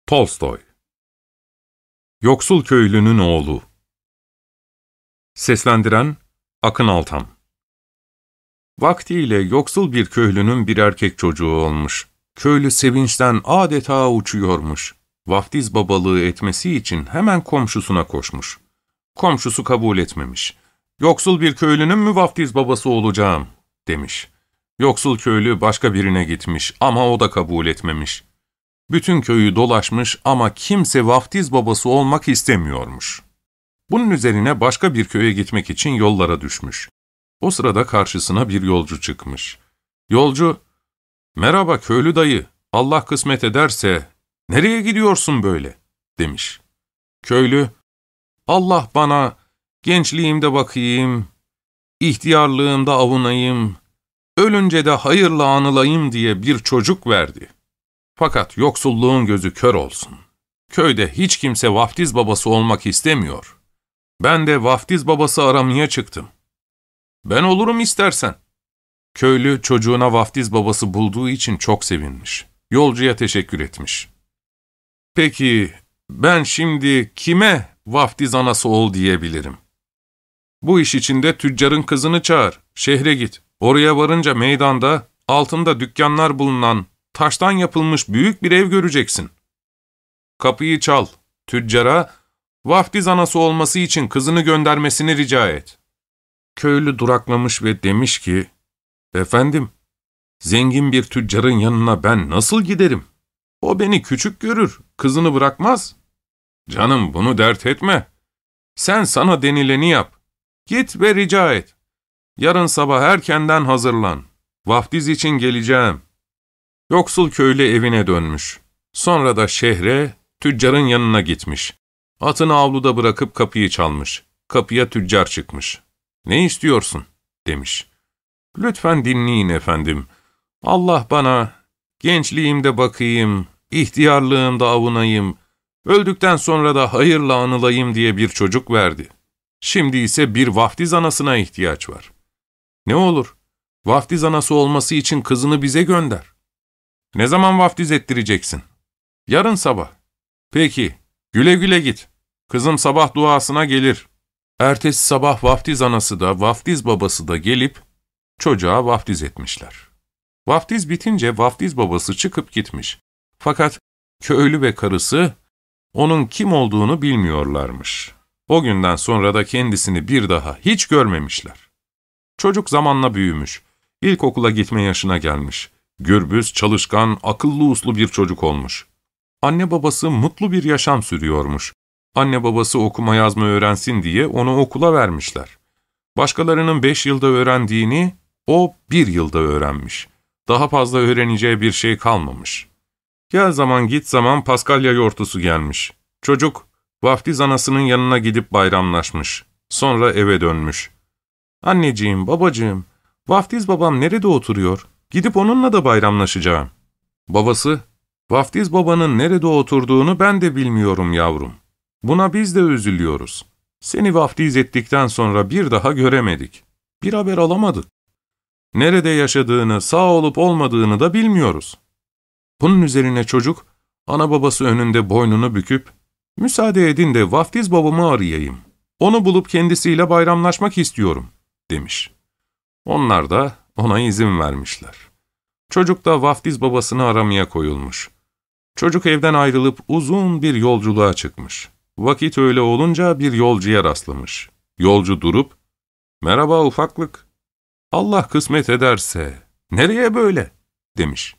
Tolstoy. Yoksul Köylünün Oğlu. Seslendiren Akın Altan. Vaktiyle yoksul bir köylünün bir erkek çocuğu olmuş. Köylü sevinçten adeta uçuyormuş. Vaftiz babalığı etmesi için hemen komşusuna koşmuş. Komşusu kabul etmemiş. Yoksul bir köylünün mü vaftiz babası olacağım, demiş. Yoksul köylü başka birine gitmiş ama o da kabul etmemiş. Bütün köyü dolaşmış ama kimse vaftiz babası olmak istemiyormuş. Bunun üzerine başka bir köye gitmek için yollara düşmüş. O sırada karşısına bir yolcu çıkmış. Yolcu, "Merhaba köylü dayı, Allah kısmet ederse nereye gidiyorsun böyle?" demiş. Köylü, "Allah bana gençliğimde bakayım, ihtiyarlığımda avunayım, ölünce de hayırla anılayım diye bir çocuk verdi. Fakat yoksulluğun gözü kör olsun. Köyde hiç kimse vaftiz babası olmak istemiyor. Ben de vaftiz babası aramaya çıktım. Ben olurum istersen." Köylü çocuğuna vaftiz babası bulduğu için çok sevinmiş. Yolcuya teşekkür etmiş. "Peki ben şimdi kime vaftiz anası ol diyebilirim? Bu iş için de tüccarın kızını çağır, şehre git. Oraya varınca meydanda altında dükkanlar bulunan taştan yapılmış büyük bir ev göreceksin. Kapıyı çal, tüccara vaftiz anası olması için kızını göndermesini rica et." Köylü duraklamış ve demiş ki, "Efendim, zengin bir tüccarın yanına ben nasıl giderim? O beni küçük görür, kızını bırakmaz." "Canım bunu dert etme. Sen sana denileni yap. Git ve rica et. Yarın sabah erkenden hazırlan. Vaftiz için geleceğim." Yoksul köylü evine dönmüş. Sonra da şehre, tüccarın yanına gitmiş. Atını avluda bırakıp kapıyı çalmış. Kapıya tüccar çıkmış. "Ne istiyorsun?" demiş. "Lütfen dinleyin efendim. Allah bana gençliğimde bakayım, ihtiyarlığımda avunayım, öldükten sonra da hayırla anılayım diye bir çocuk verdi. Şimdi ise bir vaftiz anasına ihtiyaç var. Ne olur, vaftiz anası olması için kızını bize gönder." "Ne zaman vaftiz ettireceksin?" "Yarın sabah." "Peki, güle güle git. Kızım sabah duasına gelir." Ertesi sabah vaftiz anası da vaftiz babası da gelip çocuğa vaftiz etmişler. Vaftiz bitince vaftiz babası çıkıp gitmiş. Fakat köylü ve karısı onun kim olduğunu bilmiyorlarmış. O günden sonra da kendisini bir daha hiç görmemişler. Çocuk zamanla büyümüş. İlkokula gitme yaşına gelmiş. Gürbüz, çalışkan, akıllı uslu bir çocuk olmuş. Anne babası mutlu bir yaşam sürüyormuş. Anne babası okuma yazma öğrensin diye onu okula vermişler. Başkalarının 5 yılda öğrendiğini o 1 yılda öğrenmiş. Daha fazla öğreneceği bir şey kalmamış. Gel zaman git zaman Paskalya yortusu gelmiş. Çocuk vaftiz anasının yanına gidip bayramlaşmış. Sonra eve dönmüş. "Anneciğim, babacığım, vaftiz babam nerede oturuyor? Gidip onunla da bayramlaşacağım." Babası, "Vaftiz babanın nerede oturduğunu ben de bilmiyorum yavrum. Buna biz de üzülüyoruz. Seni vaftiz ettikten sonra bir daha göremedik. Bir haber alamadık. Nerede yaşadığını, sağ olup olmadığını da bilmiyoruz." Bunun üzerine çocuk, ana babası önünde boynunu büküp, "Müsaade edin de vaftiz babamı arayayım. Onu bulup kendisiyle bayramlaşmak istiyorum." demiş. Onlar da ona izin vermişler. Çocuk da vaftiz babasını aramaya koyulmuş. Çocuk evden ayrılıp uzun bir yolculuğa çıkmış. Vakit öyle olunca bir yolcuya rastlamış. Yolcu durup, "Merhaba ufaklık, Allah kısmet ederse nereye böyle?" demiş.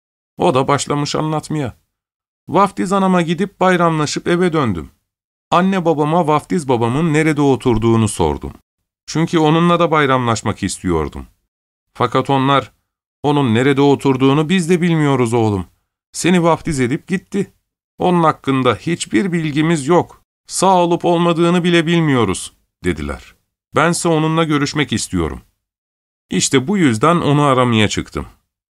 O da başlamış anlatmaya. "Vaftiz anama gidip bayramlaşıp eve döndüm. Anne babama vaftiz babamın nerede oturduğunu sordum. Çünkü onunla da bayramlaşmak istiyordum. Fakat onlar, onun nerede oturduğunu biz de bilmiyoruz oğlum. Seni vaftiz edip gitti. Onun hakkında hiçbir bilgimiz yok. Sağ olup olmadığını bile bilmiyoruz," dediler. "Bense onunla görüşmek istiyorum. İşte bu yüzden onu aramaya çıktım."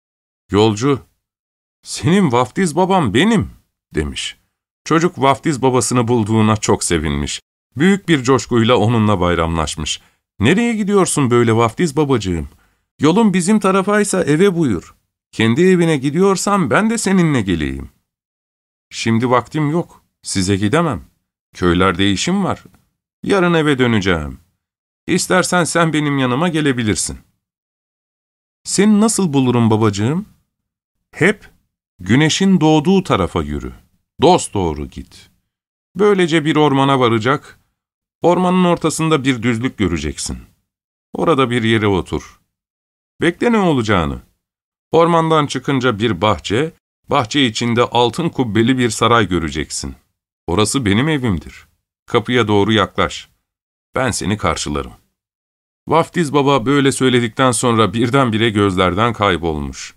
Yolcu, "Senin vaftiz babam benim," demiş. Çocuk vaftiz babasını bulduğuna çok sevinmiş. Büyük bir coşkuyla onunla bayramlaşmış. "Nereye gidiyorsun böyle vaftiz babacığım? Yolun bizim tarafaysa eve buyur. Kendi evine gidiyorsan ben de seninle geleyim." Şimdi vaktim yok, size gidemem. Köylerde işim var. Yarın eve döneceğim. İstersen sen benim yanıma gelebilirsin. Seni nasıl bulurum babacığım? Hep güneşin doğduğu tarafa yürü. Dosdoğru git. Böylece bir ormana varacak, ormanın ortasında bir düzlük göreceksin. Orada bir yere otur. Bekle ne olacağını. Ormandan çıkınca bir bahçe, bahçe içinde altın kubbeli bir saray göreceksin. Orası benim evimdir. Kapıya doğru yaklaş. Ben seni karşılarım. Vaftiz baba böyle söyledikten sonra birdenbire gözlerden kaybolmuş.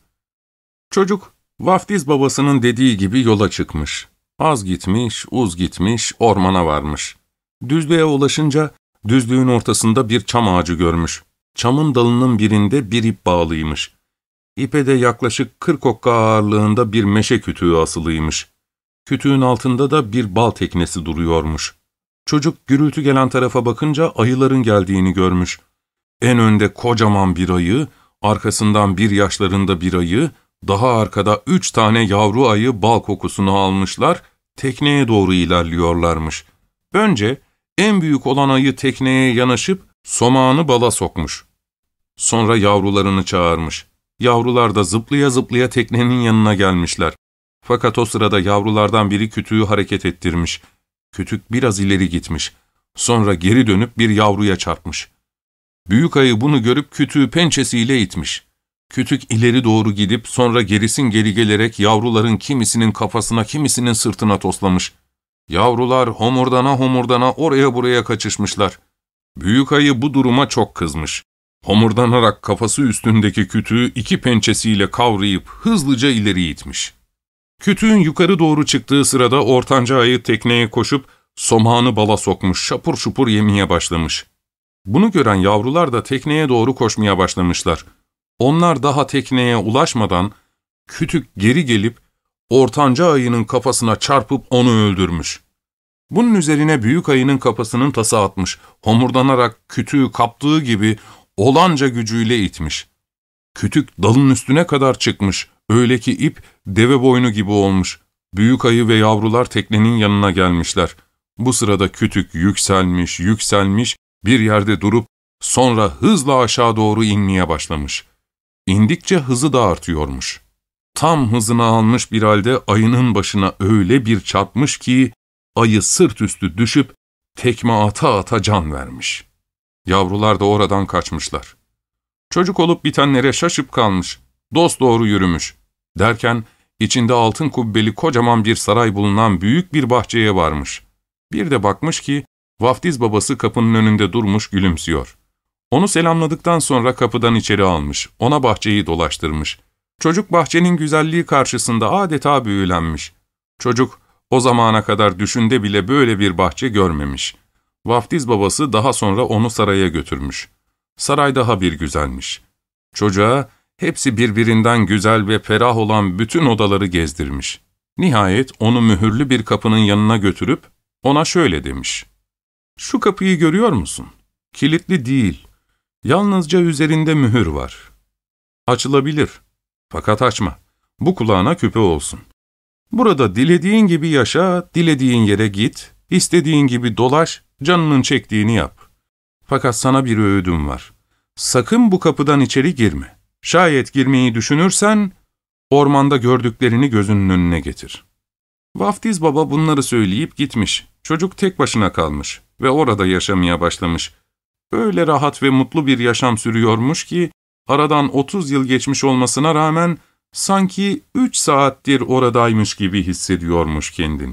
Çocuk, vaftiz babasının dediği gibi yola çıkmış. Az gitmiş, uz gitmiş, ormana varmış. Düzlüğe ulaşınca düzlüğün ortasında bir çam ağacı görmüş. Çamın dalının birinde bir ip bağlıymış. İpe de yaklaşık 40 okka ağırlığında bir meşe kütüğü asılıymış. Kütüğün altında da bir bal teknesi duruyormuş. Çocuk gürültü gelen tarafa bakınca ayıların geldiğini görmüş. En önde kocaman bir ayı, arkasından 1 yaşlarında bir ayı, daha arkada 3 tane yavru ayı bal kokusunu almışlar, tekneye doğru ilerliyorlarmış. Önce en büyük olan ayı tekneye yanaşıp somağını bala sokmuş. Sonra yavrularını çağırmış. Yavrular da zıplaya zıplaya teknenin yanına gelmişler. Fakat o sırada yavrulardan biri kütüğü hareket ettirmiş. Kütük biraz ileri gitmiş. Sonra geri dönüp bir yavruya çarpmış. Büyük ayı bunu görüp kütüğü pençesiyle itmiş. Kütük ileri doğru gidip sonra gerisin geri gelerek yavruların kimisinin kafasına kimisinin sırtına toslamış. Yavrular homurdana homurdana oraya buraya kaçışmışlar. Büyük ayı bu duruma çok kızmış. Homurdanarak kafası üstündeki kütüğü 2 pençesiyle kavrayıp hızlıca ileri itmiş. Kütüğün yukarı doğru çıktığı sırada ortanca ayı tekneye koşup somağını bala sokmuş, şapur şupur yemeye başlamış. Bunu gören yavrular da tekneye doğru koşmaya başlamışlar. Onlar daha tekneye ulaşmadan kütük geri gelip ortanca ayının kafasına çarpıp onu öldürmüş. Bunun üzerine büyük ayının kafasının tası atmış, homurdanarak kütüğü kaptığı gibi olanca gücüyle itmiş. Kütük dalın üstüne kadar çıkmış, öyle ki ip deve boynu gibi olmuş. Büyük ayı ve yavrular teknenin yanına gelmişler. Bu sırada kütük yükselmiş, yükselmiş, bir yerde durup sonra hızla aşağı doğru inmeye başlamış. İndikçe hızı da artıyormuş. Tam hızını almış bir halde ayının başına öyle bir çarpmış ki ayı sırt üstü düşüp tekme ata ata can vermiş. Yavrular da oradan kaçmışlar. Çocuk olup bitenlere şaşıp kalmış, dosdoğru yürümüş. Derken içinde altın kubbeli kocaman bir saray bulunan büyük bir bahçeye varmış. Bir de bakmış ki vaftiz babası kapının önünde durmuş gülümsüyor. Onu selamladıktan sonra kapıdan içeri almış, ona bahçeyi dolaştırmış. Çocuk bahçenin güzelliği karşısında adeta büyülenmiş. Çocuk o zamana kadar düşünde bile böyle bir bahçe görmemiş. Vaftiz babası daha sonra onu saraya götürmüş. Saray daha bir güzelmiş. Çocuğa hepsi birbirinden güzel ve ferah olan bütün odaları gezdirmiş. Nihayet onu mühürlü bir kapının yanına götürüp ona şöyle demiş. "Şu kapıyı görüyor musun? Kilitli değil. Yalnızca üzerinde mühür var. Açılabilir. Fakat açma. Bu kulağına küpe olsun. Burada dilediğin gibi yaşa, dilediğin yere git, istediğin gibi dolaş, canının çektiğini yap. Fakat sana bir öğüdüm var. Sakın bu kapıdan içeri girme. Şayet girmeyi düşünürsen, ormanda gördüklerini gözünün önüne getir." Vaftiz baba bunları söyleyip gitmiş. Çocuk tek başına kalmış ve orada yaşamaya başlamış. Öyle rahat ve mutlu bir yaşam sürüyormuş ki, aradan 30 yıl geçmiş olmasına rağmen, sanki 3 saattir oradaymış gibi hissediyormuş kendini.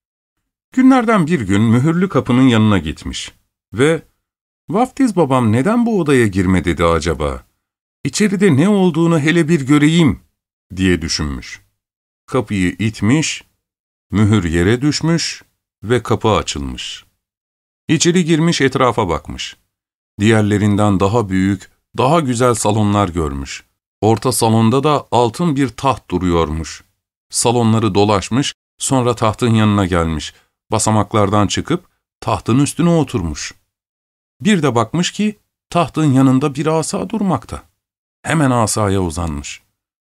Günlerden bir gün mühürlü kapının yanına gitmiş ve "Vaftiz babam neden bu odaya girme dedi acaba? İçeride ne olduğunu hele bir göreyim," diye düşünmüş. Kapıyı itmiş, mühür yere düşmüş ve kapı açılmış. İçeri girmiş, etrafa bakmış. Diğerlerinden daha büyük, daha güzel salonlar görmüş. Orta salonda da altın bir taht duruyormuş. Salonları dolaşmış, sonra tahtın yanına gelmiş. Basamaklardan çıkıp tahtın üstüne oturmuş. Bir de bakmış ki tahtın yanında bir asa durmakta. Hemen asaya uzanmış.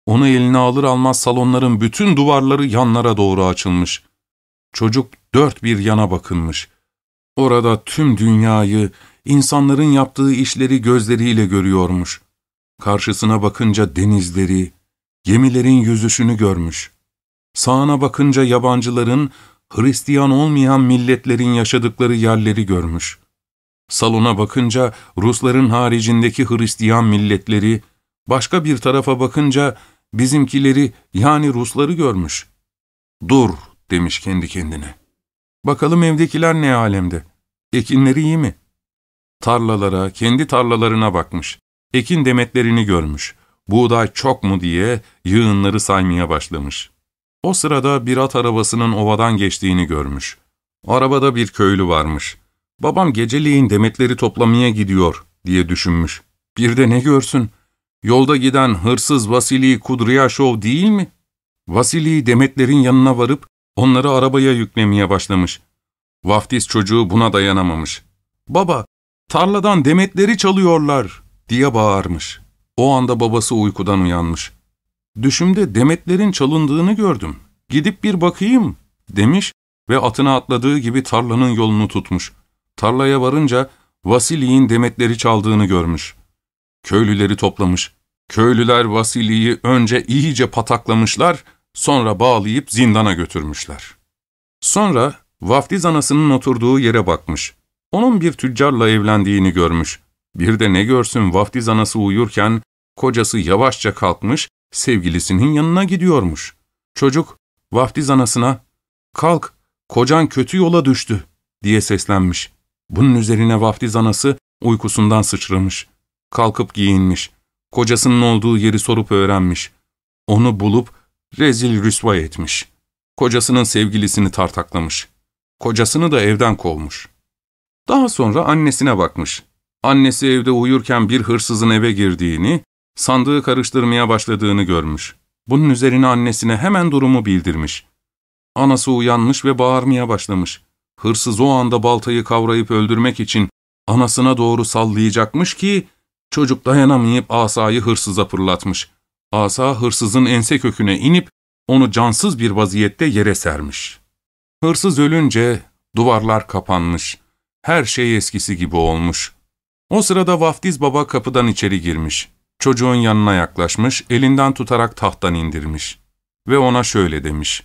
Onu eline alır almaz salonların bütün duvarları yanlara doğru açılmış. Çocuk dört bir yana bakınmış. Orada tüm dünyayı, insanların yaptığı işleri gözleriyle görüyormuş. Karşısına bakınca denizleri, gemilerin yüzüşünü görmüş. Sağına bakınca yabancıların, Hristiyan olmayan milletlerin yaşadıkları yerleri görmüş. Salona bakınca Rusların haricindeki Hristiyan milletleri, başka bir tarafa bakınca bizimkileri yani Rusları görmüş. "Dur," demiş kendi kendine. "Bakalım evdekiler ne alemde? Ekinleri iyi mi?" Tarlalara, kendi tarlalarına bakmış. Ekin demetlerini görmüş. Buğday çok mu diye yığınları saymaya başlamış. O sırada bir at arabasının ovadan geçtiğini görmüş. Arabada bir köylü varmış. "Babam geceleyin demetleri toplamaya gidiyor," diye düşünmüş. Bir de ne görsün? Yolda giden hırsız Vasili Kudryashov değil mi? Vasili demetlerin yanına varıp onları arabaya yüklemeye başlamış. Vaftiz çocuğu buna dayanamamış. "Baba, tarladan demetleri çalıyorlar," diye bağırmış. O anda babası uykudan uyanmış. "Düşümde demetlerin çalındığını gördüm. Gidip bir bakayım," demiş ve atına atladığı gibi tarlanın yolunu tutmuş. Tarlaya varınca Vasili'nin demetleri çaldığını görmüş. Köylüleri toplamış. Köylüler Vasili'yi önce iyice pataklamışlar, sonra bağlayıp zindana götürmüşler. Sonra vaftiz anasının oturduğu yere bakmış. Onun bir tüccarla evlendiğini görmüş. Bir de ne görsün, vaftiz anası uyurken kocası yavaşça kalkmış, sevgilisinin yanına gidiyormuş. Çocuk vaftiz anasına "Kalk, kocan kötü yola düştü," diye seslenmiş. Bunun üzerine vaftiz anası uykusundan sıçramış. Kalkıp giyinmiş. Kocasının olduğu yeri sorup öğrenmiş. Onu bulup rezil rüsva etmiş. Kocasının sevgilisini tartaklamış. Kocasını da evden kovmuş. Daha sonra annesine bakmış. Annesi evde uyurken bir hırsızın eve girdiğini, sandığı karıştırmaya başladığını görmüş. Bunun üzerine annesine hemen durumu bildirmiş. Anası uyanmış ve bağırmaya başlamış. Hırsız o anda baltayı kavrayıp öldürmek için anasına doğru sallayacakmış ki, çocuk dayanamayıp asayı hırsıza fırlatmış. Asa hırsızın ense köküne inip onu cansız bir vaziyette yere sermiş. Hırsız ölünce duvarlar kapanmış. Her şey eskisi gibi olmuş. O sırada vaftiz baba kapıdan içeri girmiş. Çocuğun yanına yaklaşmış, elinden tutarak tahttan indirmiş. Ve ona şöyle demiş: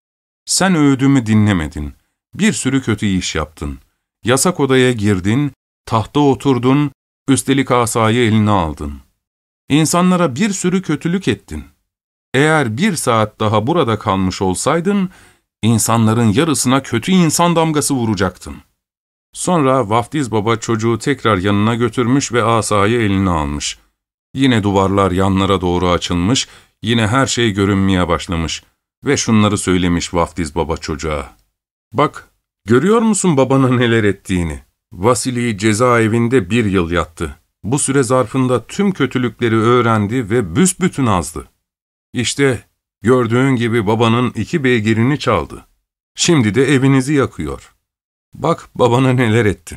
"Sen öğüdümü dinlemedin. Bir sürü kötü iş yaptın. Yasak odaya girdin, tahta oturdun, üstelik asayı eline aldın. İnsanlara bir sürü kötülük ettin. Eğer 1 saat daha burada kalmış olsaydın, insanların yarısına kötü insan damgası vuracaktın." Sonra vaftiz baba çocuğu tekrar yanına götürmüş ve asayı eline almış. Yine duvarlar yanlara doğru açılmış, yine her şey görünmeye başlamış ve şunları söylemiş vaftiz baba çocuğa: "Bak, görüyor musun babana neler ettiğini? Vasili cezaevinde 1 yıl yattı. Bu süre zarfında tüm kötülükleri öğrendi ve büsbütün azdı. İşte gördüğün gibi babanın 2 beygirini çaldı. Şimdi de evinizi yakıyor. Bak babana neler ettin."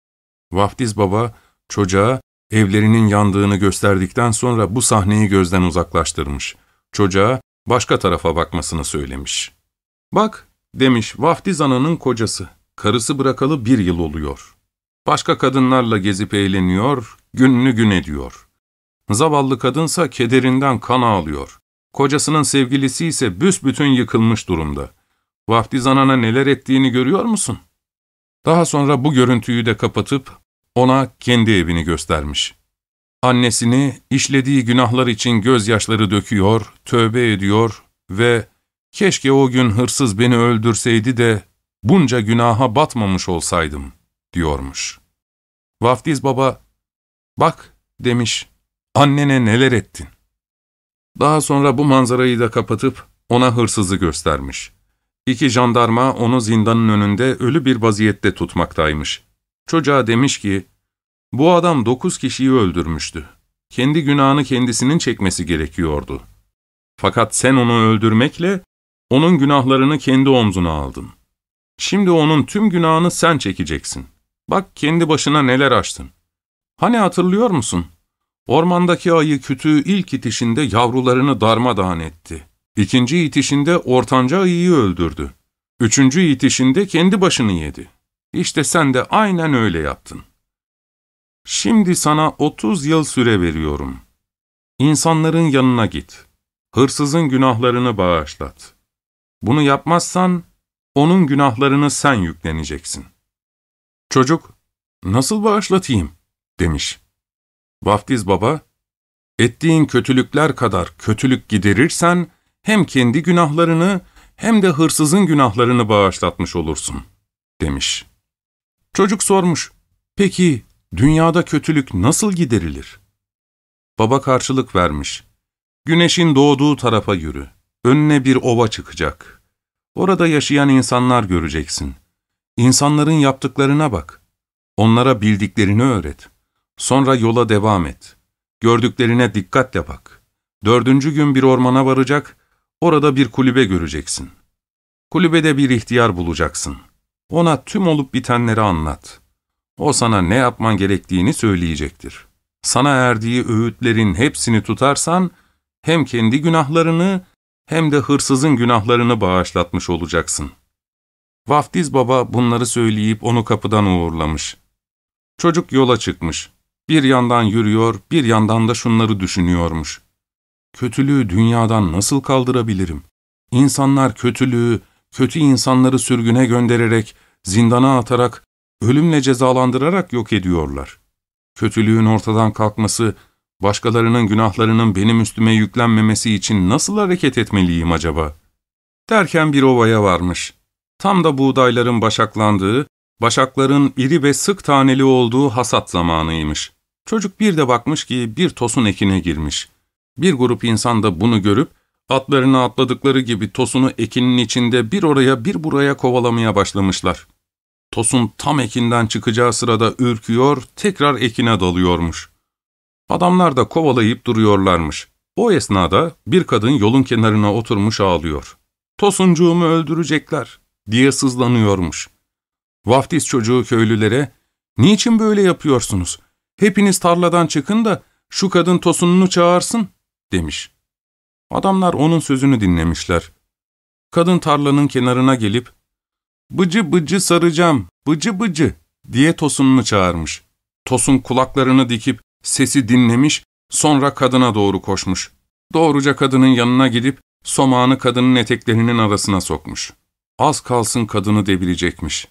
Vaftiz baba çocuğa evlerinin yandığını gösterdikten sonra bu sahneyi gözden uzaklaştırmış. Çocuğa başka tarafa bakmasını söylemiş. "Bak," demiş, "vaftiz ananın kocası. Karısı bırakalı 1 yıl oluyor. Başka kadınlarla gezip eğleniyor, gününü gün ediyor. Zavallı kadınsa kederinden kan ağlıyor. Kocasının sevgilisi ise büsbütün yıkılmış durumda. Vaftiz anana neler ettiğini görüyor musun?" Daha sonra bu görüntüyü de kapatıp ona kendi evini göstermiş. Annesini işlediği günahlar için gözyaşları döküyor, tövbe ediyor ve "Keşke o gün hırsız beni öldürseydi de bunca günaha batmamış olsaydım," diyormuş. Vaftiz baba, "Bak," demiş, "annene neler ettin." Daha sonra bu manzarayı da kapatıp ona hırsızı göstermiş. 2 jandarma onu zindanın önünde ölü bir vaziyette tutmaktaymış. Çocuğa demiş ki, "Bu adam 9 kişiyi öldürmüştü. Kendi günahını kendisinin çekmesi gerekiyordu. Fakat sen onu öldürmekle onun günahlarını kendi omzuna aldın. Şimdi onun tüm günahını sen çekeceksin. Bak kendi başına neler açtın. Hani hatırlıyor musun? Ormandaki ayı kütüğü ilk itişinde yavrularını darmadağın etti. İkinci itişinde ortanca ayıyı öldürdü. Üçüncü itişinde kendi başını yedi. İşte sen de aynen öyle yaptın. Şimdi sana 30 yıl süre veriyorum. İnsanların yanına git. Hırsızın günahlarını bağışlat. Bunu yapmazsan, onun günahlarını sen yükleneceksin. Çocuk, nasıl bağışlatayım, demiş. Vaftiz baba, ettiğin kötülükler kadar kötülük giderirsen, hem kendi günahlarını hem de hırsızın günahlarını bağışlatmış olursun, demiş. Çocuk sormuş, peki dünyada kötülük nasıl giderilir? Baba karşılık vermiş, güneşin doğduğu tarafa yürü, önüne bir ova çıkacak. Orada yaşayan insanlar göreceksin. İnsanların yaptıklarına bak. Onlara bildiklerini öğret. Sonra yola devam et. Gördüklerine dikkatle bak. 4. gün bir ormana varacak, orada bir kulübe göreceksin. Kulübede bir ihtiyar bulacaksın. Ona tüm olup bitenleri anlat. O sana ne yapman gerektiğini söyleyecektir. Sana erdiği öğütlerin hepsini tutarsan, hem kendi günahlarını hem de hırsızın günahlarını bağışlatmış olacaksın. Vaftiz baba bunları söyleyip onu kapıdan uğurlamış. Çocuk yola çıkmış. Bir yandan yürüyor, bir yandan da şunları düşünüyormuş. Kötülüğü dünyadan nasıl kaldırabilirim? İnsanlar kötülüğü, kötü insanları sürgüne göndererek, zindana atarak, ölümle cezalandırarak yok ediyorlar. Kötülüğün ortadan kalkması, başkalarının günahlarının benim üstüme yüklenmemesi için nasıl hareket etmeliyim acaba? Derken bir ovaya varmış. Tam da buğdayların başaklandığı, başakların iri ve sık taneli olduğu hasat zamanıymış. Çocuk bir de bakmış ki bir tosun ekine girmiş. Bir grup insan da bunu görüp, atlarını atladıkları gibi tosunu ekinin içinde bir oraya bir buraya kovalamaya başlamışlar. Tosun tam ekinden çıkacağı sırada ürküyor, tekrar ekine dalıyormuş. Adamlar da kovalayıp duruyorlarmış. O esnada bir kadın yolun kenarına oturmuş ağlıyor. "Tosuncuğumu öldürecekler," diye sızlanıyormuş. Vaftiz çocuğu köylülere, "Niçin böyle yapıyorsunuz? Hepiniz tarladan çıkın da şu kadın tosununu çağırsın," demiş. Adamlar onun sözünü dinlemişler. Kadın tarlanın kenarına gelip, "Bıcı bıcı saracağım, bıcı bıcı," diye tosununu çağırmış. Tosun kulaklarını dikip sesi dinlemiş, sonra kadına doğru koşmuş. Doğruca kadının yanına gidip somağını kadının eteklerinin arasına sokmuş. Az kalsın kadını devirecekmiş.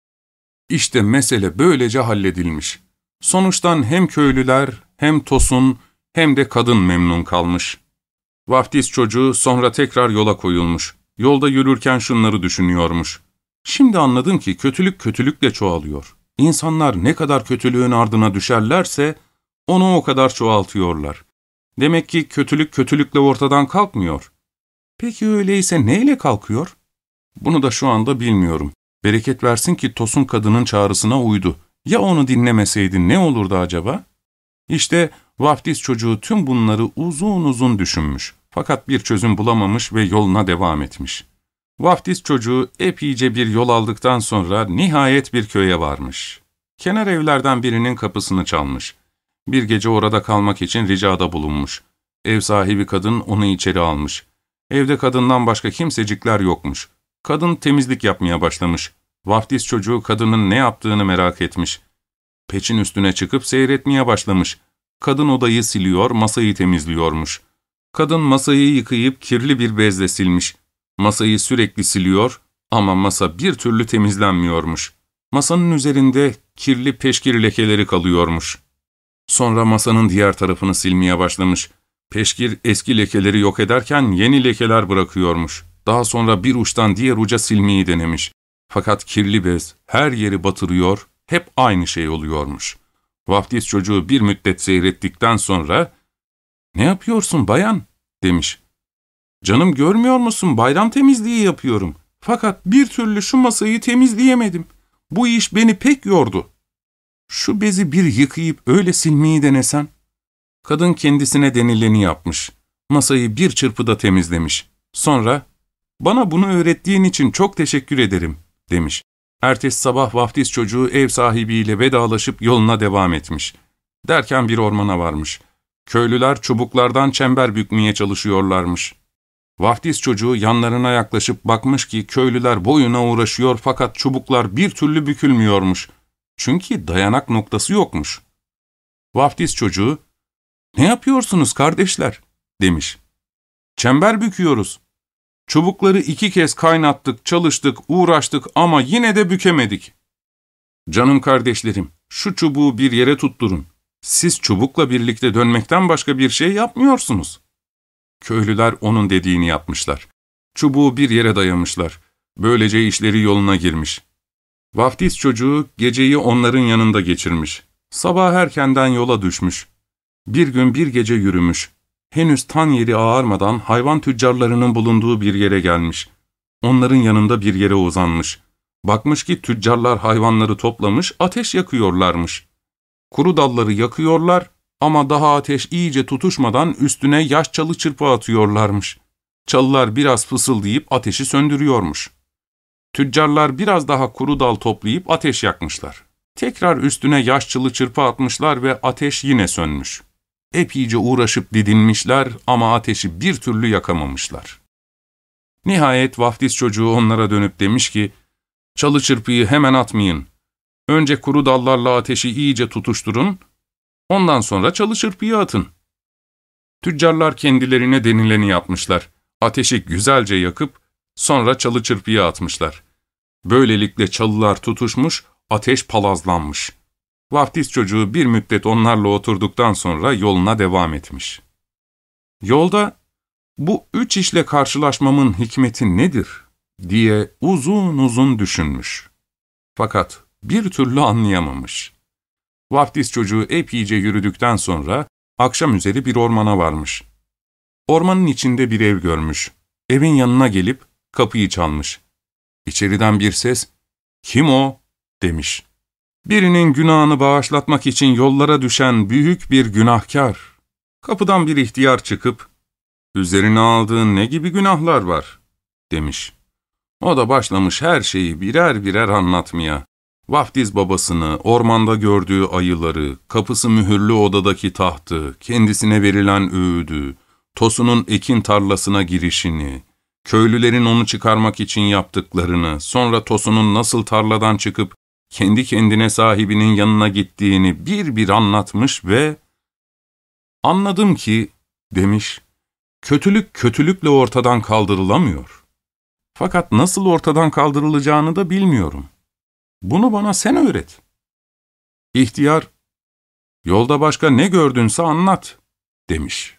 İşte mesele böylece halledilmiş. Sonuçtan hem köylüler, hem Tosun, hem de kadın memnun kalmış. Vaftiz çocuğu sonra tekrar yola koyulmuş. Yolda yürürken şunları düşünüyormuş. Şimdi anladım ki kötülük kötülükle çoğalıyor. İnsanlar ne kadar kötülüğün ardına düşerlerse onu o kadar çoğaltıyorlar. Demek ki kötülük kötülükle ortadan kalkmıyor. Peki öyleyse neyle kalkıyor? Bunu da şu anda bilmiyorum. Bereket versin ki Tosun kadının çağrısına uydu. Ya onu dinlemeseydi ne olurdu acaba? İşte vaftiz çocuğu tüm bunları uzun uzun düşünmüş. Fakat bir çözüm bulamamış ve yoluna devam etmiş. Vaftiz çocuğu epeyce bir yol aldıktan sonra nihayet bir köye varmış. Kenar evlerden birinin kapısını çalmış. Bir gece orada kalmak için ricada bulunmuş. Ev sahibi kadın onu içeri almış. Evde kadından başka kimsecikler yokmuş. Kadın temizlik yapmaya başlamış. Vaftiz çocuğu kadının ne yaptığını merak etmiş. Peçin üstüne çıkıp seyretmeye başlamış. Kadın odayı siliyor, masayı temizliyormuş. Kadın masayı yıkayıp kirli bir bezle silmiş. Masayı sürekli siliyor ama masa bir türlü temizlenmiyormuş. Masanın üzerinde kirli peşkir lekeleri kalıyormuş. Sonra masanın diğer tarafını silmeye başlamış. Peşkir eski lekeleri yok ederken yeni lekeler bırakıyormuş. Daha sonra bir uçtan diğer uca silmeyi denemiş. Fakat kirli bez her yeri batırıyor, hep aynı şey oluyormuş. Vaftiz çocuğu bir müddet seyrettikten sonra, "Ne yapıyorsun bayan?" demiş. "Canım görmüyor musun, bayram temizliği yapıyorum. Fakat bir türlü şu masayı temizleyemedim. Bu iş beni pek yordu. Şu bezi bir yıkayıp öyle silmeyi denesen." Kadın kendisine denileni yapmış. Masayı bir çırpıda temizlemiş. Sonra, "Bana bunu öğrettiğin için çok teşekkür ederim," demiş. Ertesi sabah vaftiz çocuğu ev sahibiyle vedalaşıp yoluna devam etmiş. Derken bir ormana varmış. Köylüler çubuklardan çember bükmeye çalışıyorlarmış. Vaftiz çocuğu yanlarına yaklaşıp bakmış ki köylüler boyuna uğraşıyor fakat çubuklar bir türlü bükülmüyormuş. Çünkü dayanak noktası yokmuş. Vaftiz çocuğu, "Ne yapıyorsunuz kardeşler?" demiş. "Çember büküyoruz. Çubukları 2 kez kaynattık, çalıştık, uğraştık ama yine de bükemedik." "Canım kardeşlerim, şu çubuğu bir yere tutturun. Siz çubukla birlikte dönmekten başka bir şey yapmıyorsunuz." Köylüler onun dediğini yapmışlar. Çubuğu bir yere dayamışlar. Böylece işleri yoluna girmiş. Vaftiz çocuğu geceyi onların yanında geçirmiş. Sabah erkenden yola düşmüş. Bir gün bir gece yürümüş. Henüz tan yeri ağarmadan hayvan tüccarlarının bulunduğu bir yere gelmiş. Onların yanında bir yere uzanmış. Bakmış ki tüccarlar hayvanları toplamış, ateş yakıyorlarmış. Kuru dalları yakıyorlar ama daha ateş iyice tutuşmadan üstüne yaş çalı çırpı atıyorlarmış. Çalılar biraz fısıldayıp ateşi söndürüyormuş. Tüccarlar biraz daha kuru dal toplayıp ateş yakmışlar. Tekrar üstüne yaş çalı çırpı atmışlar ve ateş yine sönmüş. Epeyce uğraşıp didinmişler ama ateşi bir türlü yakamamışlar. Nihayet vaftiz çocuğu onlara dönüp demiş ki, "Çalı çırpıyı hemen atmayın. Önce kuru dallarla ateşi iyice tutuşturun, ondan sonra çalı çırpıyı atın." Tüccarlar kendilerine denileni yapmışlar. Ateşi güzelce yakıp sonra çalı çırpıyı atmışlar. Böylelikle çalılar tutuşmuş, ateş palazlanmış. Vaftiz çocuğu bir müddet onlarla oturduktan sonra yoluna devam etmiş. Yolda, "Bu 3 işle karşılaşmamın hikmeti nedir?" diye uzun uzun düşünmüş. Fakat bir türlü anlayamamış. Vaftiz çocuğu epeyce yürüdükten sonra akşamüzeri bir ormana varmış. Ormanın içinde bir ev görmüş. Evin yanına gelip kapıyı çalmış. İçeriden bir ses, "Kim o?" demiş. "Birinin günahını bağışlatmak için yollara düşen büyük bir günahkar." Kapıdan bir ihtiyar çıkıp, "Üzerine aldığın ne gibi günahlar var?" demiş. O da başlamış her şeyi birer birer anlatmaya. Vaftiz babasını, ormanda gördüğü ayıları, kapısı mühürlü odadaki tahtı, kendisine verilen öğüdü, Tosun'un ekin tarlasına girişini, köylülerin onu çıkarmak için yaptıklarını, sonra Tosun'un nasıl tarladan çıkıp kendi kendine sahibinin yanına gittiğini bir bir anlatmış ve "Anladım ki," demiş, "kötülük kötülükle ortadan kaldırılamıyor. Fakat nasıl ortadan kaldırılacağını da bilmiyorum. Bunu bana sen öğret." İhtiyar, "Yolda başka ne gördünse anlat," demiş.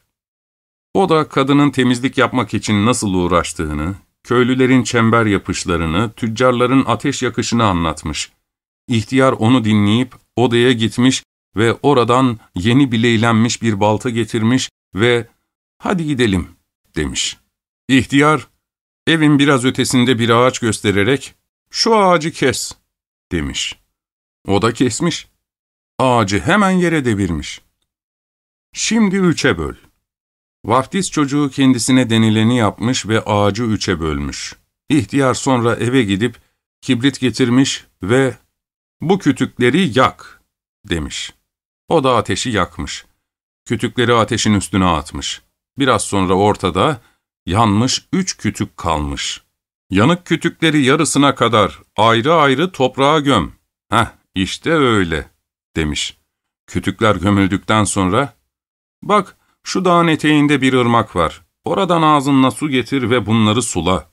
O da kadının temizlik yapmak için nasıl uğraştığını, köylülerin çember yapışlarını, tüccarların ateş yakışını anlatmış. İhtiyar onu dinleyip odaya gitmiş ve oradan yeni bileylenmiş bir balta getirmiş ve "Hadi gidelim," demiş. İhtiyar, evin biraz ötesinde bir ağaç göstererek "Şu ağacı kes," demiş. O da kesmiş. Ağacı hemen yere devirmiş. "Şimdi 3'e böl." Vaftiz çocuğu kendisine denileni yapmış ve ağacı 3'e bölmüş. İhtiyar sonra eve gidip kibrit getirmiş ve "Bu kütükleri yak," demiş. O da ateşi yakmış. Kütükleri ateşin üstüne atmış. Biraz sonra ortada yanmış 3 kütük kalmış. "Yanık kütükleri yarısına kadar ayrı ayrı toprağa göm." İşte öyle," demiş. Kütükler gömüldükten sonra, "Bak, şu dağın eteğinde bir ırmak var. Oradan ağzınla su getir ve bunları sula.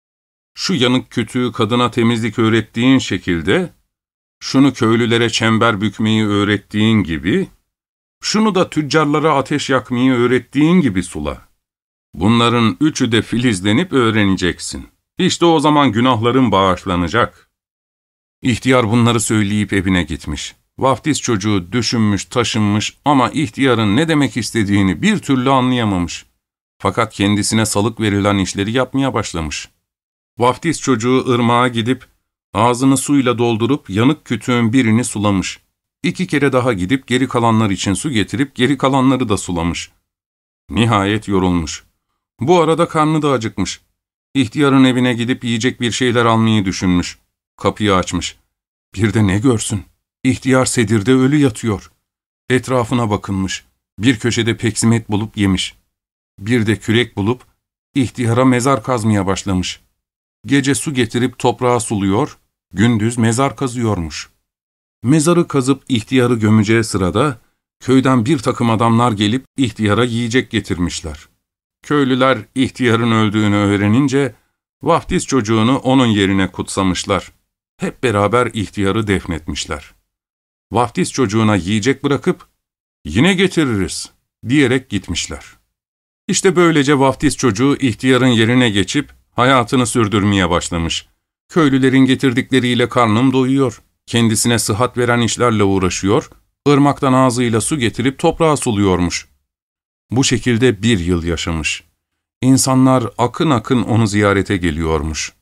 Şu yanık kütüğü kadına temizlik öğrettiğin şekilde, şunu köylülere çember bükmeyi öğrettiğin gibi, şunu da tüccarlara ateş yakmayı öğrettiğin gibi sula. Bunların 3'ü de filizlenip öğreneceksin. İşte o zaman günahların bağışlanacak." İhtiyar bunları söyleyip evine gitmiş. Vaftiz çocuğu düşünmüş, taşınmış ama ihtiyarın ne demek istediğini bir türlü anlayamamış. Fakat kendisine salık verilen işleri yapmaya başlamış. Vaftiz çocuğu ırmağa gidip ağzını suyla doldurup yanık kütüğün birini sulamış. 2 kere daha gidip geri kalanlar için su getirip geri kalanları da sulamış. Nihayet yorulmuş. Bu arada karnı da acıkmış. İhtiyarın evine gidip yiyecek bir şeyler almayı düşünmüş. Kapıyı açmış. Bir de ne görsün? İhtiyar sedirde ölü yatıyor. Etrafına bakınmış. Bir köşede peksimet bulup yemiş. Bir de kürek bulup ihtiyara mezar kazmaya başlamış. Gece su getirip toprağa suluyor, gündüz mezar kazıyormuş. Mezarı kazıp ihtiyarı gömeceği sırada köyden bir takım adamlar gelip ihtiyara yiyecek getirmişler. Köylüler ihtiyarın öldüğünü öğrenince vaftiz çocuğunu onun yerine kutsamışlar. Hep beraber ihtiyarı defnetmişler. Vaftiz çocuğuna yiyecek bırakıp "Yine getiririz" diyerek gitmişler. İşte böylece vaftiz çocuğu ihtiyarın yerine geçip hayatını sürdürmeye başlamış. Köylülerin getirdikleriyle karnım doyuyor, kendisine sıhhat veren işlerle uğraşıyor, ırmaktan ağzıyla su getirip toprağa suluyormuş. Bu şekilde 1 yıl yaşamış. İnsanlar akın akın onu ziyarete geliyormuş.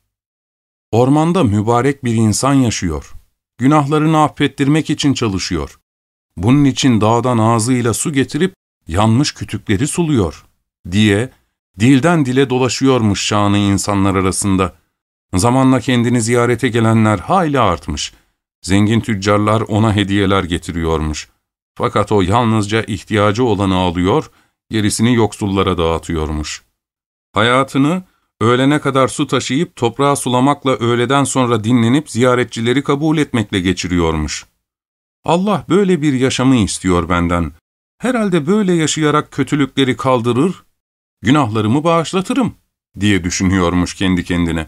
Ormanda mübarek bir insan yaşıyor. Günahlarını affettirmek için çalışıyor. Bunun için dağdan ağzıyla su getirip yanmış kütükleri suluyor diye dilden dile dolaşıyormuş şanı insanlar arasında. Zamanla kendini ziyarete gelenler hayli artmış. Zengin tüccarlar ona hediyeler getiriyormuş. Fakat o yalnızca ihtiyacı olanı alıyor, gerisini yoksullara dağıtıyormuş. Hayatını öğlene kadar su taşıyıp toprağa sulamakla öğleden sonra dinlenip ziyaretçileri kabul etmekle geçiriyormuş. Allah böyle bir yaşamı istiyor benden. Herhalde böyle yaşayarak kötülükleri kaldırır, günahlarımı bağışlatırım diye düşünüyormuş kendi kendine.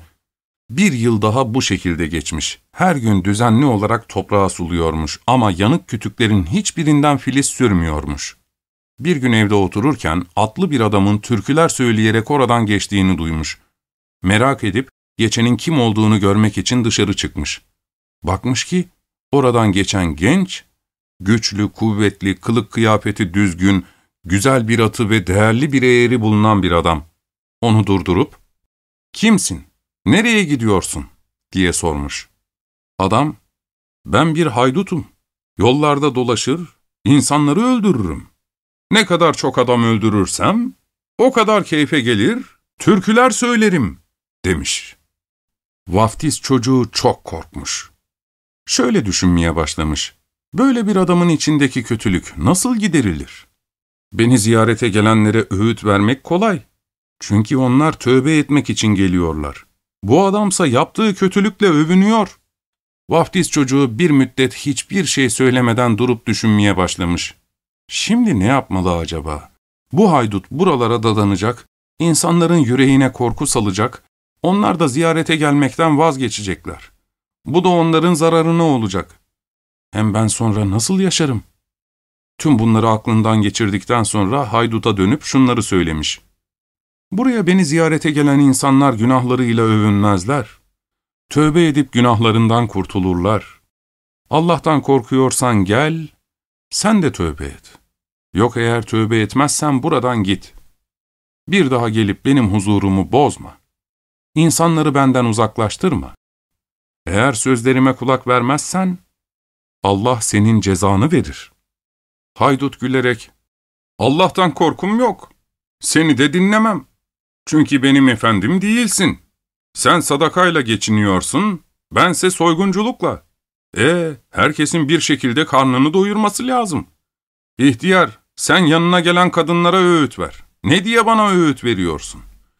1 yıl daha bu şekilde geçmiş. Her gün düzenli olarak toprağa suluyormuş ama yanık kütüklerin hiçbirinden filiz sürmüyormuş. Bir gün evde otururken atlı bir adamın türküler söyleyerek oradan geçtiğini duymuş. Merak edip geçenin kim olduğunu görmek için dışarı çıkmış. Bakmış ki oradan geçen genç, güçlü, kuvvetli, kılık kıyafeti düzgün, güzel bir atı ve değerli bir eğeri bulunan bir adam. Onu durdurup, "Kimsin? Nereye gidiyorsun?" diye sormuş. Adam, "Ben bir haydutum. Yollarda dolaşır, insanları öldürürüm. Ne kadar çok adam öldürürsem, o kadar keyfe gelir, türküler söylerim," demiş. Vaftiz çocuğu çok korkmuş. Şöyle düşünmeye başlamış. Böyle bir adamın içindeki kötülük nasıl giderilir? Beni ziyarete gelenlere öğüt vermek kolay. Çünkü onlar tövbe etmek için geliyorlar. Bu adamsa yaptığı kötülükle övünüyor. Vaftiz çocuğu bir müddet hiçbir şey söylemeden durup düşünmeye başlamış. Şimdi ne yapmalı acaba? Bu haydut buralara dadanacak, insanların yüreğine korku salacak, onlar da ziyarete gelmekten vazgeçecekler. Bu da onların zararına olacak. Hem ben sonra nasıl yaşarım? Tüm bunları aklından geçirdikten sonra hayduta dönüp şunları söylemiş. Buraya beni ziyarete gelen insanlar günahlarıyla övünmezler. Tövbe edip günahlarından kurtulurlar. Allah'tan korkuyorsan gel, sen de tövbe et. Yok eğer tövbe etmezsen buradan git. Bir daha gelip benim huzurumu bozma. İnsanları benden uzaklaştırma. Eğer sözlerime kulak vermezsen, Allah senin cezanı verir. Haydut gülerek, "Allah'tan korkum yok. Seni de dinlemem. Çünkü benim efendim değilsin. Sen sadakayla geçiniyorsun, bense soygunculukla. Herkesin bir şekilde karnını doyurması lazım. İhtiyar, sen yanına gelen kadınlara öğüt ver. Ne diye bana öğüt veriyorsun?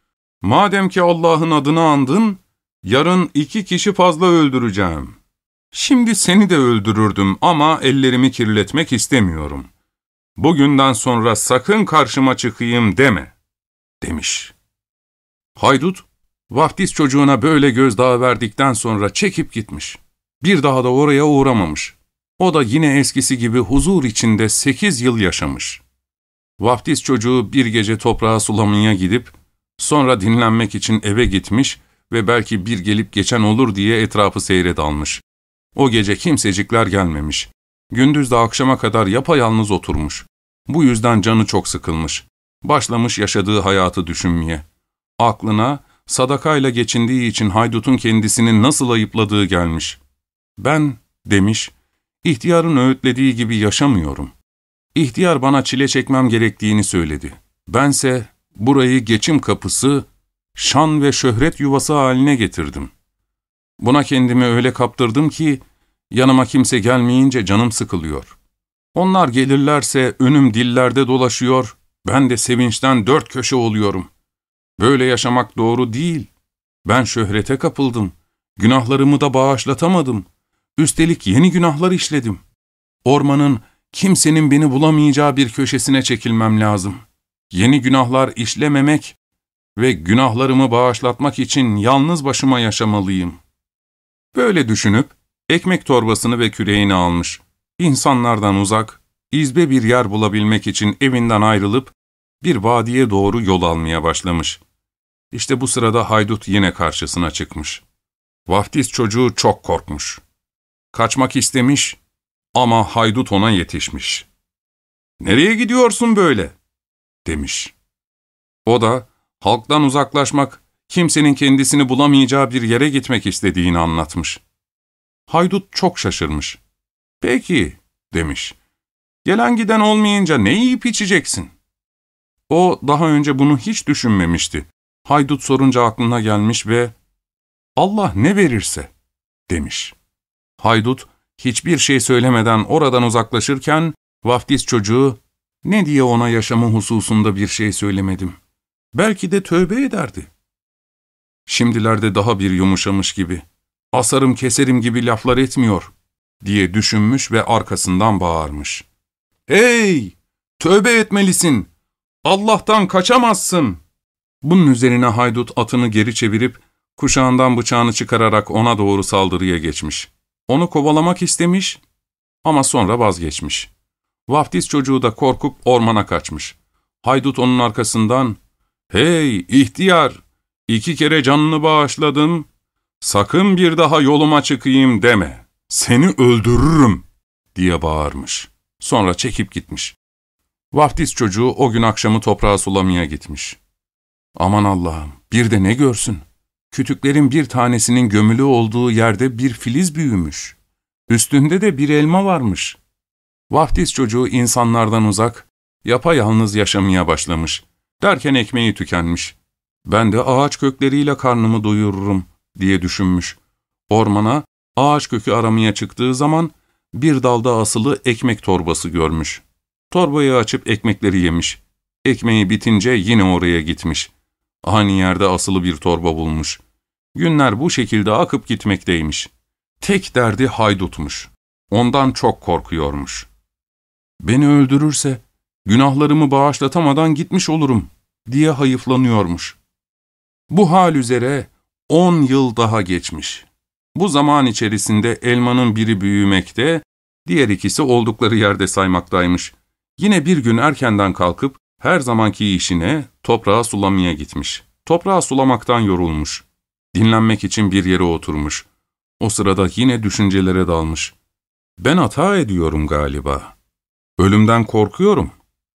Madem ki Allah'ın adını andın, yarın 2 kişi fazla öldüreceğim. Şimdi seni de öldürürdüm ama ellerimi kirletmek istemiyorum. Bugünden sonra sakın karşıma çıkayım deme," demiş. Haydut, vaftiz çocuğuna böyle gözdağı verdikten sonra çekip gitmiş. Bir daha da oraya uğramamış. O da yine eskisi gibi huzur içinde 8 yıl yaşamış. Vaftiz çocuğu bir gece toprağa sulamaya gidip, sonra dinlenmek için eve gitmiş ve belki bir gelip geçen olur diye etrafı seyre dalmış. O gece kimsecikler gelmemiş. Gündüz de akşama kadar yapayalnız oturmuş. Bu yüzden canı çok sıkılmış. Başlamış yaşadığı hayatı düşünmeye. Aklına sadakayla geçindiği için haydutun kendisini nasıl ayıpladığı gelmiş. "Ben," demiş, "ihtiyarın öğütlediği gibi yaşamıyorum. İhtiyar bana çile çekmem gerektiğini söyledi. Bense burayı geçim kapısı, şan ve şöhret yuvası haline getirdim. Buna kendimi öyle kaptırdım ki yanıma kimse gelmeyince canım sıkılıyor. Onlar gelirlerse önüm dillerde dolaşıyor, ben de sevinçten dört köşe oluyorum. Böyle yaşamak doğru değil. Ben şöhrete kapıldım. Günahlarımı da bağışlatamadım. Üstelik yeni günahlar işledim. Ormanın kimsenin beni bulamayacağı bir köşesine çekilmem lazım. Yeni günahlar işlememek ve günahlarımı bağışlatmak için yalnız başıma yaşamalıyım. Böyle düşünüp ekmek torbasını ve küreğini almış. İnsanlardan uzak, izbe bir yer bulabilmek için evinden ayrılıp bir vadiye doğru yol almaya başlamış. İşte bu sırada haydut yine karşısına çıkmış. Vaftiz çocuğu çok korkmuş. Kaçmak istemiş ama haydut ona yetişmiş. "Nereye gidiyorsun böyle?" demiş. O da halktan uzaklaşmak, kimsenin kendisini bulamayacağı bir yere gitmek istediğini anlatmış. Haydut çok şaşırmış. "Peki," demiş. "Gelen giden olmayınca ne yiyip içeceksin?" O daha önce bunu hiç düşünmemişti. Haydut sorunca aklına gelmiş ve "Allah ne verirse," demiş. Haydut hiçbir şey söylemeden oradan uzaklaşırken vaftiz çocuğu "Ne diye ona yaşamı hususunda bir şey söylemedim? Belki de tövbe ederdi." Şimdilerde daha bir yumuşamış gibi, "Asarım keserim gibi laflar etmiyor," diye düşünmüş ve arkasından bağırmış. "Hey! Tövbe etmelisin! Allah'tan kaçamazsın!" Bunun üzerine haydut atını geri çevirip kuşağından bıçağını çıkararak ona doğru saldırıya geçmiş. Onu kovalamak istemiş ama sonra vazgeçmiş. Vaftiz çocuğu da korkup ormana kaçmış. Haydut onun arkasından "Hey ihtiyar! 2 kere canını bağışladım. Sakın bir daha yoluma çıkayım deme. Seni öldürürüm," diye bağırmış. Sonra çekip gitmiş. Vaftiz çocuğu o gün akşamı toprağa sulamaya gitmiş. Aman Allah'ım, bir de ne görsün? Kütüklerin bir tanesinin gömülü olduğu yerde bir filiz büyümüş. Üstünde de bir elma varmış. Vaftiz çocuğu insanlardan uzak, yapayalnız yaşamaya başlamış. Derken ekmeği tükenmiş. "Ben de ağaç kökleriyle karnımı doyururum," diye düşünmüş. Ormana ağaç kökü aramaya çıktığı zaman bir dalda asılı ekmek torbası görmüş. Torbayı açıp ekmekleri yemiş. Ekmeği bitince yine oraya gitmiş. Aynı yerde asılı bir torba bulmuş. Günler bu şekilde akıp gitmekteymiş. Tek derdi haydutmuş. Ondan çok korkuyormuş. "Beni öldürürse günahlarımı bağışlatamadan gitmiş olurum," diye hayıflanıyormuş. Bu hal üzere 10 yıl daha geçmiş. Bu zaman içerisinde elmanın biri büyümekte, diğer ikisi oldukları yerde saymaktaymış. Yine bir gün erkenden kalkıp her zamanki işine toprağa sulamaya gitmiş. Toprağı sulamaktan yorulmuş. Dinlenmek için bir yere oturmuş. O sırada yine düşüncelere dalmış. "Ben hata ediyorum galiba. Ölümden korkuyorum.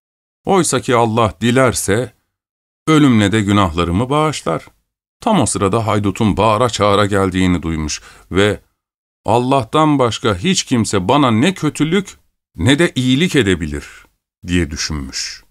Oysa ki Allah dilerse ölümle de günahlarımı bağışlar." Tam o sırada haydutun bağıra çağıra geldiğini duymuş ve "Allah'tan başka hiç kimse bana ne kötülük ne de iyilik edebilir," diye düşünmüş.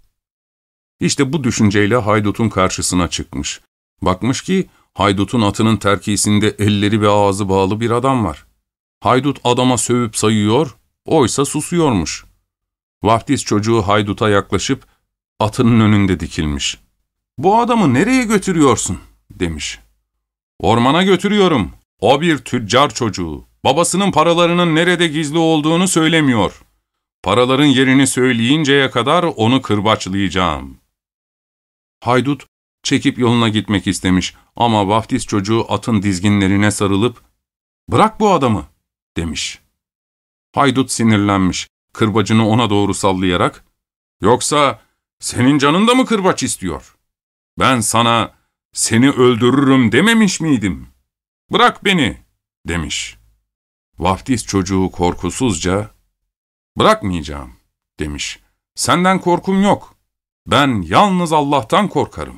İşte bu düşünceyle haydutun karşısına çıkmış. Bakmış ki haydutun atının terkisinde elleri ve ağzı bağlı bir adam var. Haydut adama sövüp sayıyor, oysa susuyormuş. Vaftiz çocuğu hayduta yaklaşıp atının önünde dikilmiş. "Bu adamı nereye götürüyorsun?" demiş. "Ormana götürüyorum. O bir tüccar çocuğu. Babasının paralarının nerede gizli olduğunu söylemiyor. Paraların yerini söyleyinceye kadar onu kırbaçlayacağım." Haydut çekip yoluna gitmek istemiş ama vaftiz çocuğu atın dizginlerine sarılıp "Bırak bu adamı," demiş. Haydut sinirlenmiş, kırbacını ona doğru sallayarak "Yoksa senin canın da mı kırbaç istiyor? Ben sana seni öldürürüm dememiş miydim? Bırak beni," demiş. Vaftiz çocuğu korkusuzca "Bırakmayacağım," demiş. "Senden korkum yok. Ben yalnız Allah'tan korkarım.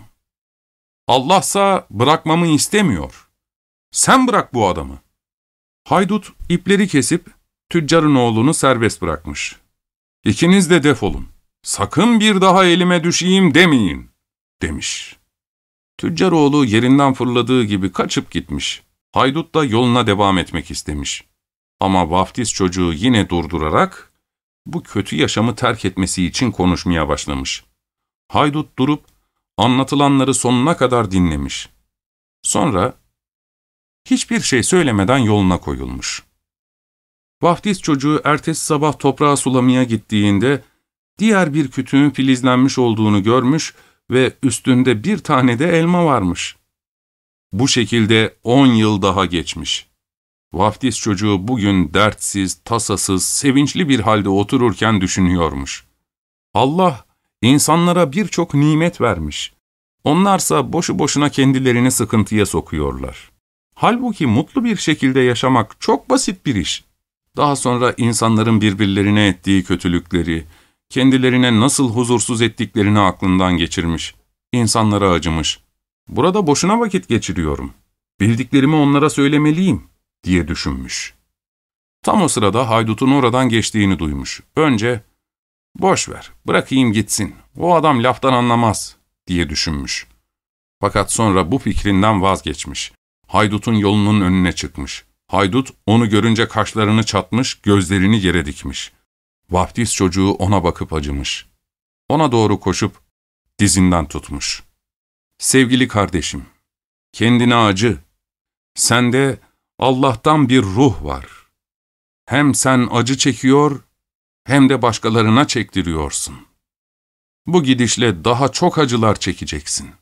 Allah'sa bırakmamı istemiyor. Sen bırak bu adamı." Haydut ipleri kesip tüccarın oğlunu serbest bırakmış. "İkiniz de defolun. Sakın bir daha elime düşeyim demeyin," demiş. Tüccar oğlu yerinden fırladığı gibi kaçıp gitmiş. Haydut da yoluna devam etmek istemiş. Ama vaftiz çocuğu yine durdurarak bu kötü yaşamı terk etmesi için konuşmaya başlamış. Haydut durup anlatılanları sonuna kadar dinlemiş. Sonra hiçbir şey söylemeden yoluna koyulmuş. Vaftiz çocuğu ertesi sabah toprağı sulamaya gittiğinde diğer bir kütüğün filizlenmiş olduğunu görmüş ve üstünde bir tane de elma varmış. Bu şekilde 10 yıl daha geçmiş. Vaftiz çocuğu bugün dertsiz, tasasız, sevinçli bir halde otururken düşünüyormuş. Allah insanlara birçok nimet vermiş. Onlarsa boşu boşuna kendilerini sıkıntıya sokuyorlar. Halbuki mutlu bir şekilde yaşamak çok basit bir iş. Daha sonra insanların birbirlerine ettiği kötülükleri, kendilerine nasıl huzursuz ettiklerini aklından geçirmiş. İnsanlara acımış. Burada boşuna vakit geçiriyorum. Bildiklerimi onlara söylemeliyim diye düşünmüş. Tam o sırada haydutun oradan geçtiğini duymuş. Önce, boş ver, bırakayım gitsin, o adam laftan anlamaz diye düşünmüş. Fakat sonra bu fikrinden vazgeçmiş. Haydutun yolunun önüne çıkmış. Haydut onu görünce kaşlarını çatmış, gözlerini yere dikmiş. Vaftiz çocuğu ona bakıp acımış. Ona doğru koşup dizinden tutmuş. Sevgili kardeşim, kendine acı. Sende Allah'tan bir ruh var. Hem sen acı çekiyor, hem de başkalarına çektiriyorsun. Bu gidişle daha çok acılar çekeceksin.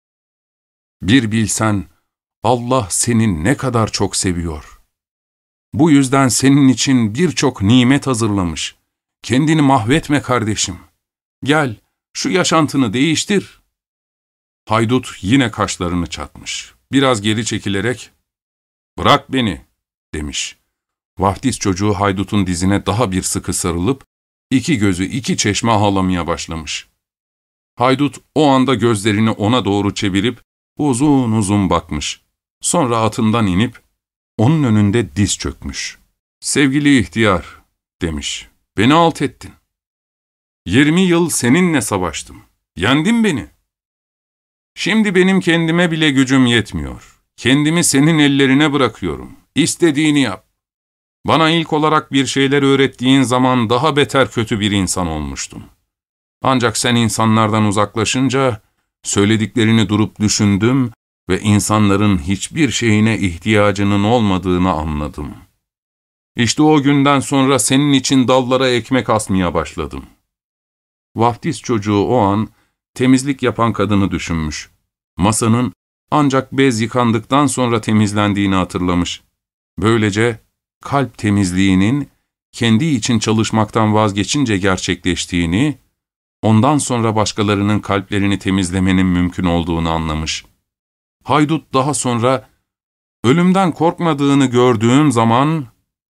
Bir bilsen, Allah seni ne kadar çok seviyor. Bu yüzden senin için birçok nimet hazırlamış. Kendini mahvetme kardeşim. Gel, şu yaşantını değiştir. Haydut yine kaşlarını çatmış. Biraz geri çekilerek, bırak beni, demiş. Vaftiz çocuğu haydutun dizine daha bir sıkı sarılıp, iki gözü iki çeşme ağlamaya başlamış. Haydut o anda gözlerini ona doğru çevirip, uzun uzun bakmış. Sonra atından inip, onun önünde diz çökmüş. Sevgili ihtiyar, demiş, beni alt ettin. 20 yıl seninle savaştım. Yendin beni. Şimdi benim kendime bile gücüm yetmiyor. Kendimi senin ellerine bırakıyorum. İstediğini yap. Bana ilk olarak bir şeyler öğrettiğin zaman daha beter kötü bir insan olmuştum. Ancak sen insanlardan uzaklaşınca, söylediklerini durup düşündüm ve insanların hiçbir şeyine ihtiyacının olmadığını anladım. İşte o günden sonra senin için dallara ekmek asmaya başladım. Vaftiz çocuğu o an temizlik yapan kadını düşünmüş. Masanın ancak bez yıkandıktan sonra temizlendiğini hatırlamış. Böylece kalp temizliğinin kendi için çalışmaktan vazgeçince gerçekleştiğini, ondan sonra başkalarının kalplerini temizlemenin mümkün olduğunu anlamış. Haydut daha sonra, ölümden korkmadığını gördüğüm zaman,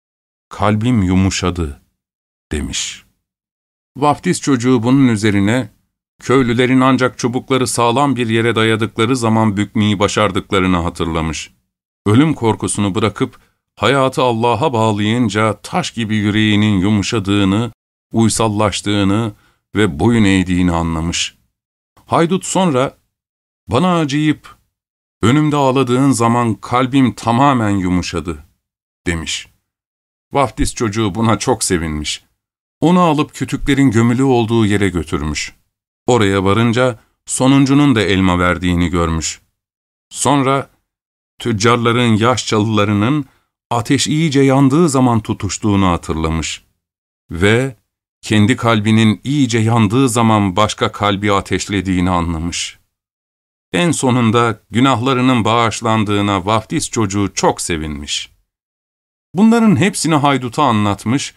kalbim yumuşadı, demiş. Vaftiz çocuğu bunun üzerine, köylülerin ancak çubukları sağlam bir yere dayadıkları zaman bükmeyi başardıklarını hatırlamış. Ölüm korkusunu bırakıp, hayatı Allah'a bağlayınca taş gibi yüreğinin yumuşadığını, uysallaştığını ve boyun eğdiğini anlamış. Haydut sonra, bana acıyıp, önümde ağladığın zaman kalbim tamamen yumuşadı, demiş. Vaftiz çocuğu buna çok sevinmiş. Onu alıp kütüklerin gömülü olduğu yere götürmüş. Oraya varınca sonuncunun da elma verdiğini görmüş. Sonra tüccarların yaş çalılarının ateş iyice yandığı zaman tutuştuğunu hatırlamış. Ve kendi kalbinin iyice yandığı zaman başka kalbi ateşlediğini anlamış. En sonunda günahlarının bağışlandığına vaftiz çocuğu çok sevinmiş. Bunların hepsini hayduta anlatmış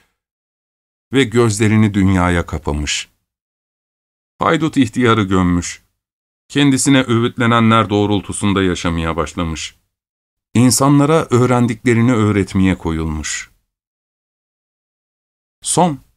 ve gözlerini dünyaya kapamış. Haydut ihtiyarı gömmüş. Kendisine öğütlenenler doğrultusunda yaşamaya başlamış. İnsanlara öğrendiklerini öğretmeye koyulmuş. Son